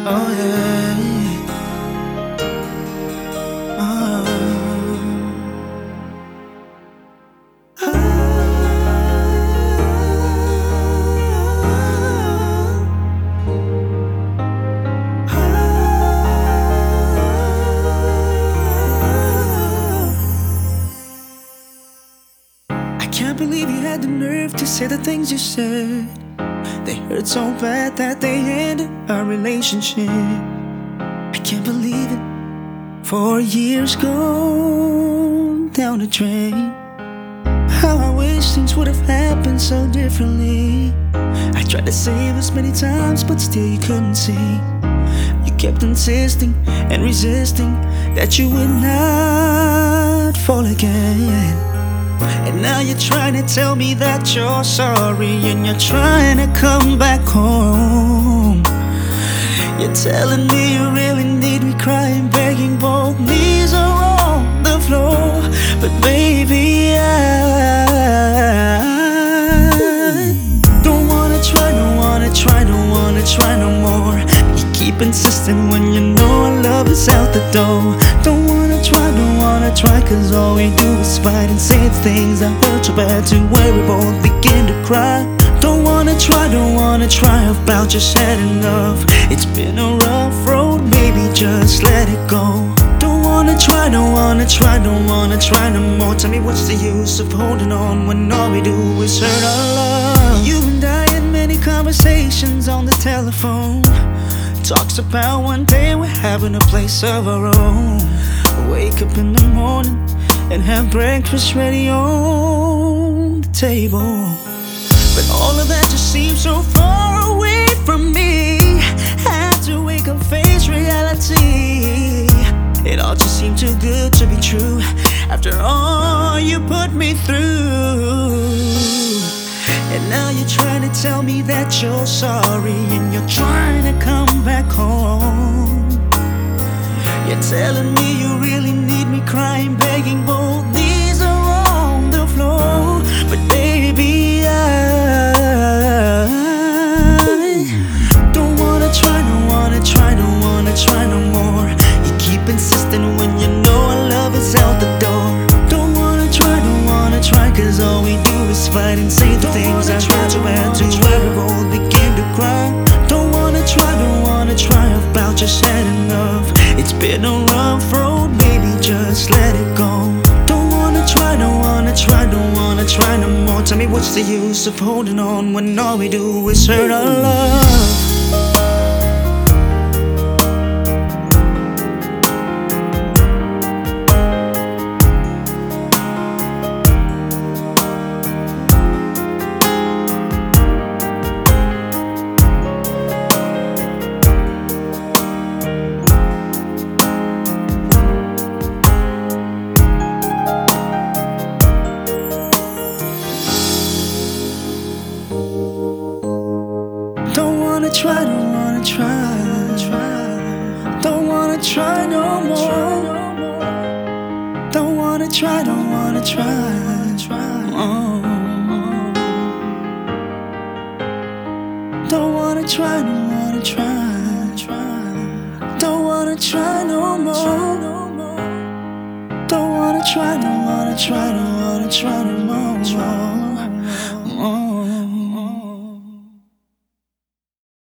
Oh yeah. Oh. I can't believe you had the nerve to say the things you said. They hurt so bad that they ended our relationship. I can't believe it. 4 years gone down the drain. How I wish things would have happened so differently. I tried to save us many times, but still you couldn't see. You kept insisting and resisting that you would not fall again. And now you're trying to tell me that you're sorry, and you're trying to come back home. You're telling me you really need me, crying, begging, both knees are on the floor. But baby, I don't wanna try, don't wanna try, don't wanna try no more. You keep insisting when you know our love is out the door. Don't wanna try, don't wanna try, cause all we do is fight and say things that hurt so bad to where we both begin to cry. Don't wanna try, don't wanna try, about just had enough. It's been a rough road, baby, just let it go. Don't wanna try, don't wanna try, don't wanna try no more. Tell me what's the use of holding on when all we do is hurt our love. You and I had many conversations on the telephone. Talks about one day we're having a place of our own. Wake up in the morning and have breakfast ready on the table. But all of that just seems so far away from me. Had to wake up, face reality. It all just seemed too good to be true after all you put me through. And now you're trying to tell me that you're sorry, and you're trying to come back home. You're telling me you really need me, crying, begging, both knees are on the floor. But baby, I don't wanna try, don't wanna try, don't wanna try no more. You keep insisting when you know our love is out the door. Don't wanna try, cause all we do is fight and say the things I try to add to where we both begin to cry. Don't wanna try, about just had enough. It's been a rough road, baby, just let it go. Don't wanna try, don't wanna try, don't wanna try no more. Tell me what's the use of holding on when all we do is hurt our love. Don't wanna try, don't wanna try. Don't wanna try no more. Don't wanna try, don't wanna try. Oh. Don't wanna try, don't wanna try. Don't wanna try no more. Don't wanna try, don't wanna try, don't wanna try no more.